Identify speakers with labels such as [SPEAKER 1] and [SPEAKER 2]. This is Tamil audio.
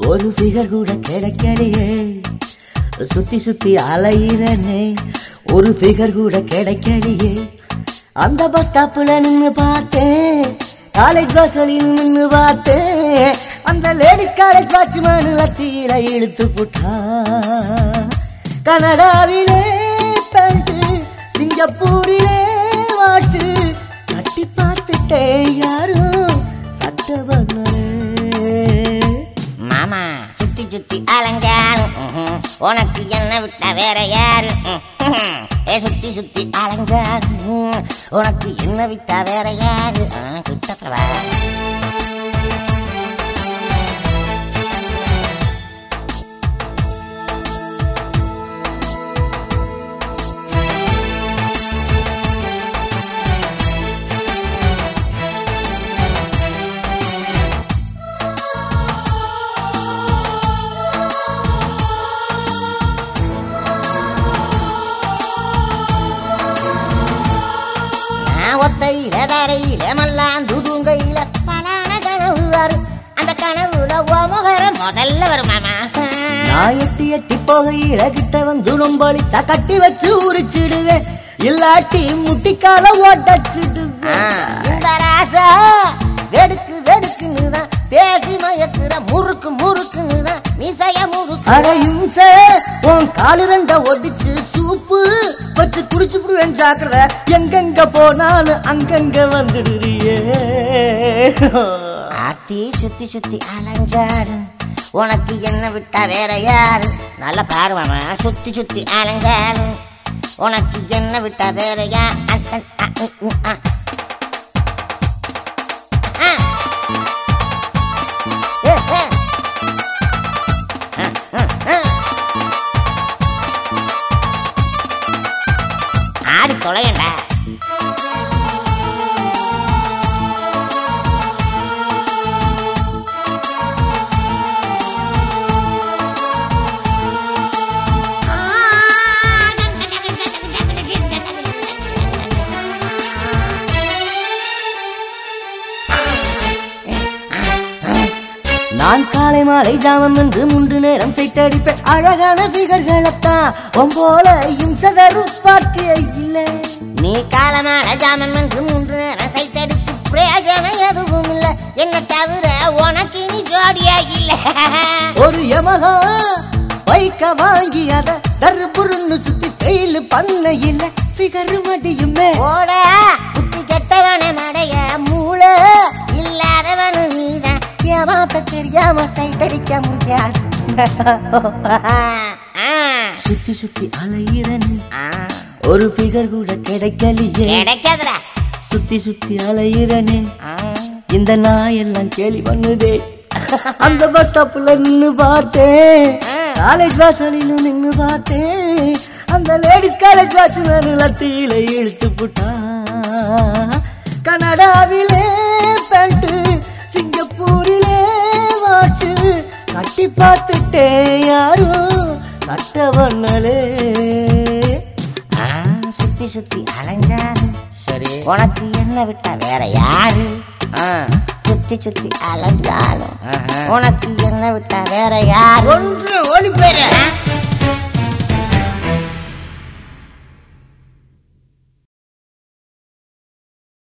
[SPEAKER 1] ஒரு ஃபிகர் கூட கிடைக்கலையே, சுத்தி சுத்தி அலையிறனே. ஒரு ஃபிகர் கூட கிடைக்கலையே, அந்த பஸ் ஸ்டாப்ல நின்று பார்த்தேன், காலேஜ் வாசலில் நின்று பார்த்தேன். அந்த லேடிஸ் காலேஜ் வாட்ச்மேன் லத்தியில இழுத்து போட்டா. கனடாவிலே பேண்ட், சிங்கப்பூரிலே வாட்சு, கட்டி பார்த்துட்டேன் யாரும் சட்டை பண்ணலே.
[SPEAKER 2] மாமா சுத்தி சுத்தி அலங்காரும், உனக்கு என்ன விட்டா வேற யாரு? சுத்தி சுத்தி அலங்காரும், உனக்கு என்ன விட்டா வேற யாரு? கிட்டப்பா ஒத்தையில தரையில மல்லாந்து தூங்கையில பலான கனவு வரும். அந்த கனவுல முகர முதல்ல வரும் மாமா.
[SPEAKER 1] நான் எட்டி எட்டி போகையில கிட்ட வந்து நொம்பளிச்சா கட்டி வச்சு உரிச்சிடுவேன், இல்லாட்டி முட்டிக்கால ஓட்டச்சிடுவேன்.
[SPEAKER 2] இந்த ராசா வெடுக்கு வெடுக்குன்னுதான் பேசி மயக்குற, முறுக்கு முறுக்குன்னுதான் நீ செய்ய முறுக்கு.
[SPEAKER 1] அரையும் உன் காலு ரெண்ட ஒடிச்சு சூப்பு வச்சு குடிச்சு விடுவேன் ஜாக்கிரத. எங்கெங்க போனாலும் அங்கங்க வந்துடுறியே.
[SPEAKER 2] ஆத்தி சுத்தி சுத்தி அலஞ்சாரு, உனக்கு என்ன விட்டா வேற யாரு? நல்ல பாரு மாமா. சுத்தி சுத்தி அலங்காரு, உனக்கு என்ன விட்டா வேற யாரு? ஆடி தொலையண்டா.
[SPEAKER 1] நான் காலை மாலை ஜாமம் என்று 3 நேரம் சைட்டடிப்பேன். அழகான ஃபிகர்களத்தான் ஒம்போல இம்சதரு பார்ட்டிய இல்ல.
[SPEAKER 2] நீ காலமான ஜாமம் என்று 3 நேரம் சைட்டடிச்சு பிரயோஜனம் எதுவும் இல்ல. என்ன தவிர உனக்கு நீ ஜோடியா இல்ல.
[SPEAKER 1] ஒரு யமகா பைக்க வாங்கி அத கருப்புருன்னு சுத்தி ஸ்டைல் பண்ண இல்ல. ஃபிகர் மடியுமே
[SPEAKER 2] ஓட புத்தி கெட்டவன மடைய, மூளை இல்லாதவனு நீதான். ஏமாத்த தெரியாம சைட்டடிக்க முடியாது.
[SPEAKER 1] சுத்தி சுத்தி அலையிறன், ஒரு ஃபிகர் கூட கிடைக்கலையே.
[SPEAKER 2] கிடைக்காதடா.
[SPEAKER 1] சுத்தி சுத்தி அலையிறனே, இந்த நாயெல்லாம் கேலி பண்ணுதே. அந்த பஸ் ஸ்டாப்ல நின்னு பார்த்தேன், காலேஜ் வாசலில் நின்னு பார்த்தேன். அந்த லேடிஸ் காலேஜ் வாட்ச்மேன் லத்தியில இழுத்து போட்டா. கனடாவிலே பேண்ட், சிங்கப்பூரிலே வாட்சு, கட்டி பார்த்துட்டேன் யாரும் சட்டை பண்ணலே.
[SPEAKER 2] சுத்தி சுத்தி அலைஞ்சாரு, சரி உனக்கு என்ன விட்டா வேற யாரு? சுத்தி சுத்தி அலைஞ்சாலும் உனக்கு என்ன விட்டா வேற யாரு? ஒன்று ஓடி போயிரு.